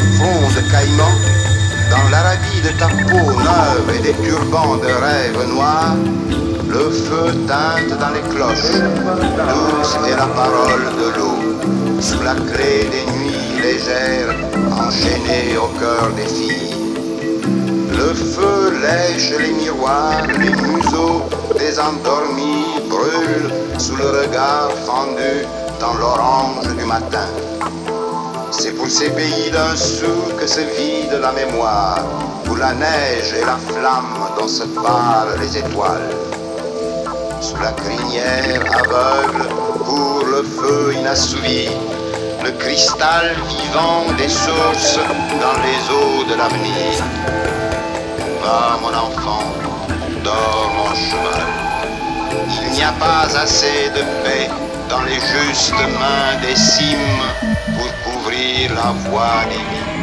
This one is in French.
front de caïman, dans l'Arabie de ta peau neuve et des turbans de rêves noirs, le feu teinte dans les cloches, douce est la parole de l'eau, sous la clé des nuits légères, enchaînées au cœur des filles. Le feu lèche les miroirs, les museaux des endormis brûlent sous le regard fendu dans l'orange du matin. C'est pour ces pays d'un sou que se vide la mémoire, où la neige est la flamme dont se parlent les étoiles. Sous la crinière aveugle court le feu inassouvi, le cristal vivant des sources dans les eaux de l'avenir. Va mon enfant, dors mon cheval. Il n'y a pas assez de paix dans les justes mains des cimes pour couvrir la voie des vies.